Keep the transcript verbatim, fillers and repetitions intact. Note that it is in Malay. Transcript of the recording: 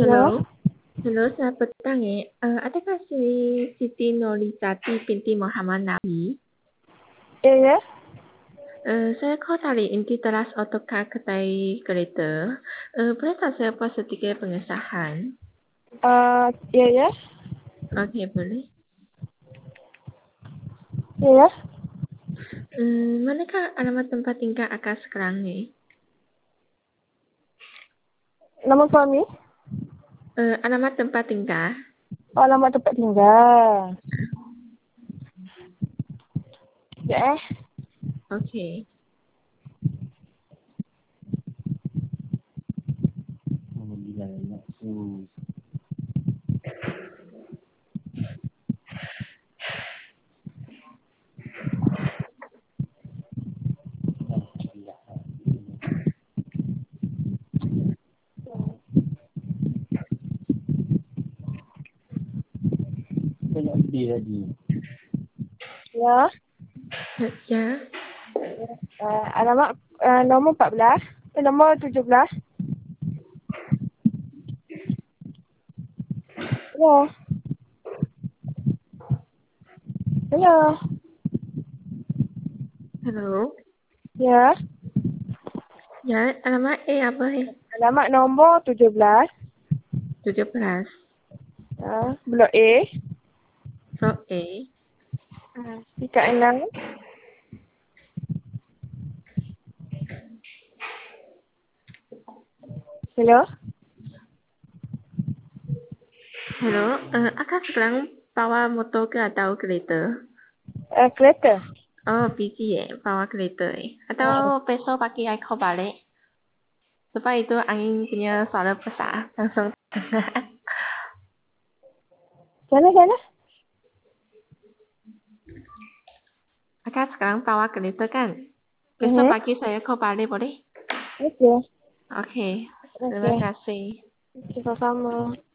Halo, Halo, halo selamat petang ya. Uh, adakah si Siti Nurhalizati binti Muhammad Nabi? ya ya, Uh, saya call dari inti teras Autocar kedai kereta. Uh, boleh tak saya buat sedikit pengesahan? uh, ya ya, Okey, boleh. ya ya. Uh, manakah alamat tempat tinggal akak sekarang ni? Nama suami? Uh, alamat tempat tinggal? Oh, alamat tempat tinggal. Ya eh. Okey. Ya. Ya, Uh, alamat uh, nombor empat belas. Eh, nombor tujuh belas. Ya. Ya. halo. Ya. Ya, alamat A apa eh? Alamat nombor tujuh belas. tujuh belas. Uh, blok A. Blok A. Uh, Tingkat enam. Hello. Halo, uh, akak sekarang bawa motor ke atau kereta? Uh, kereta. Oh, busy eh, bawa kereta eh. Uh, Atau besok pagi I call balik. Sebab itu angin punya suara besar. Langsung sana sana. akak sekarang bawa kereta kan? Besok Mhm. pagi saya call balik boleh? Okey. Okey, terima Okey. kasih. Kita sama.